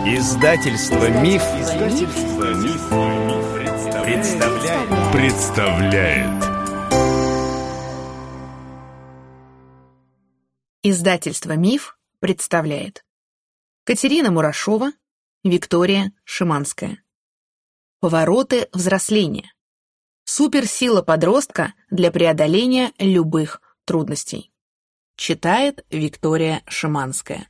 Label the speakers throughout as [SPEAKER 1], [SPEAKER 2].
[SPEAKER 1] Издательство Миф, представляет.
[SPEAKER 2] Издательство Миф представляет. Катерина Мурашова, Виктория Шиманская. Повороты взросления. Суперсила подростка для преодоления любых трудностей. Читает Виктория Шиманская.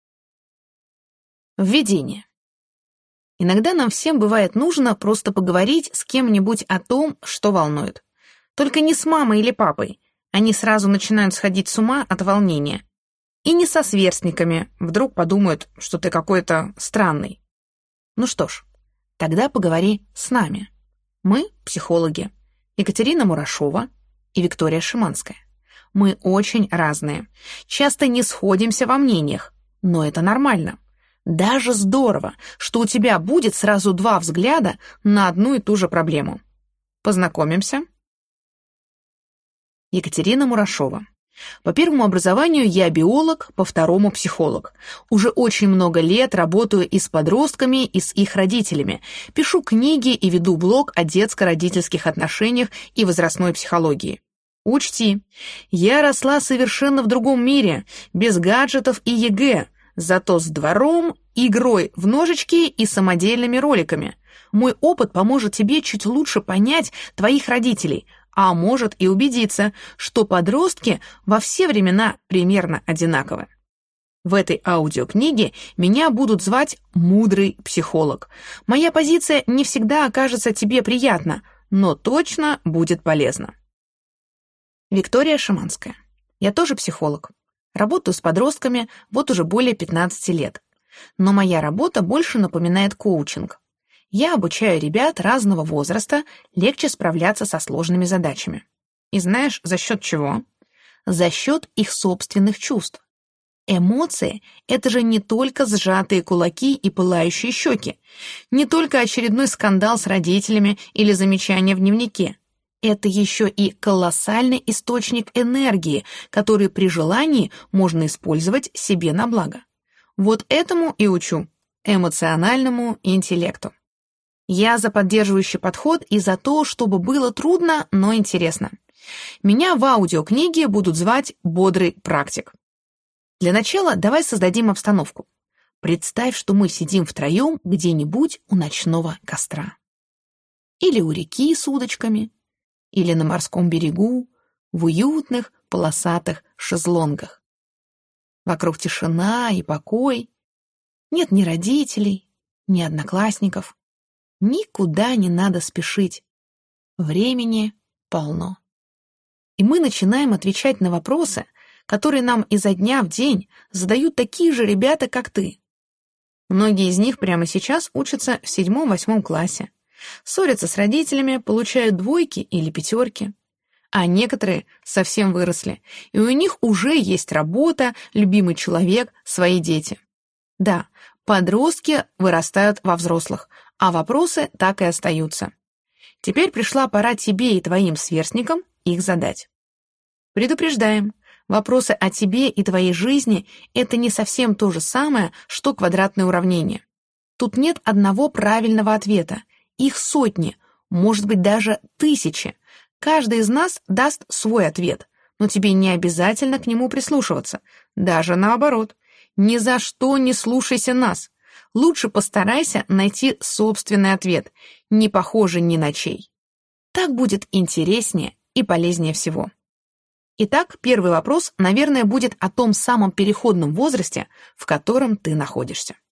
[SPEAKER 2] Введение. Иногда нам всем бывает нужно просто поговорить с кем-нибудь о том, что волнует. Только не с мамой или папой. Они сразу начинают сходить с ума от волнения. И не со сверстниками. Вдруг подумают, что ты какой-то странный. Ну что ж, тогда поговори с нами. Мы – психологи. Екатерина Мурашова и Виктория Шиманская. Мы очень разные. Часто не сходимся во мнениях. Но это нормально. Даже здорово, что у тебя будет сразу два взгляда на одну и ту же проблему. Познакомимся. Екатерина Мурашова. По первому образованию я биолог, по второму психолог. Уже очень много лет работаю и с подростками, и с их родителями. Пишу книги и веду блог о детско-родительских отношениях и возрастной психологии. Учти, я росла совершенно в другом мире, без гаджетов и ЕГЭ, зато с двором, игрой в ножички и самодельными роликами. Мой опыт поможет тебе чуть лучше понять твоих родителей, а может и убедиться, что подростки во все времена примерно одинаковы. В этой аудиокниге меня будут звать «Мудрый психолог». Моя позиция не всегда окажется тебе приятна, но точно будет полезна. Виктория Шиманская. Я тоже психолог. Работаю с подростками вот уже более 15 лет. Но моя работа больше напоминает коучинг. Я обучаю ребят разного возраста легче справляться со сложными задачами. И знаешь, за счет чего? За счет их собственных чувств. Эмоции — это же не только сжатые кулаки и пылающие щеки, не только очередной скандал с родителями или замечание в дневнике. Это еще и колоссальный источник энергии, который при желании можно использовать себе на благо. Вот этому и учу – эмоциональному интеллекту. Я за поддерживающий подход и за то, чтобы было трудно, но интересно. Меня в аудиокниге будут звать «Бодрый практик». Для начала давай создадим обстановку. Представь, что мы сидим втроем где-нибудь у ночного костра. Или у реки с удочками, или на морском берегу, в уютных полосатых шезлонгах. Вокруг тишина и покой. Нет ни родителей, ни одноклассников. Никуда не надо спешить. Времени полно. И мы начинаем отвечать на вопросы, которые нам изо дня в день задают такие же ребята, как ты. Многие из них прямо сейчас учатся в 7-8 классе. Ссорятся с родителями, получают двойки или пятерки. А некоторые совсем выросли, и у них уже есть работа, любимый человек, свои дети. Да, подростки вырастают во взрослых, а вопросы так и остаются. Теперь пришла пора тебе и твоим сверстникам их задать. Предупреждаем, вопросы о тебе и твоей жизни – это не совсем то же самое, что квадратное уравнение. Тут нет одного правильного ответа. Их сотни, может быть, даже тысячи. Каждый из нас даст свой ответ, но тебе не обязательно к нему прислушиваться. Даже наоборот. Ни за что не слушайся нас. Лучше постарайся найти собственный ответ, не похожий ни на чей. Так будет интереснее и полезнее всего. Итак, первый вопрос, наверное, будет о том самом переходном возрасте, в котором ты находишься.